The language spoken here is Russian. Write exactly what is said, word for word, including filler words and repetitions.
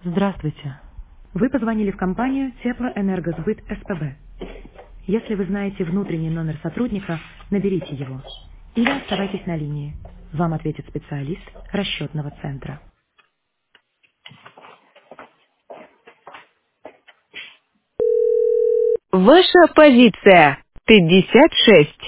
Здравствуйте. Вы позвонили в компанию Теплоэнергосбыт СПБ. Если вы знаете внутренний номер сотрудника, наберите его. Или оставайтесь на линии. Вам ответит специалист расчетного центра. Ваша позиция пятьдесят шесть.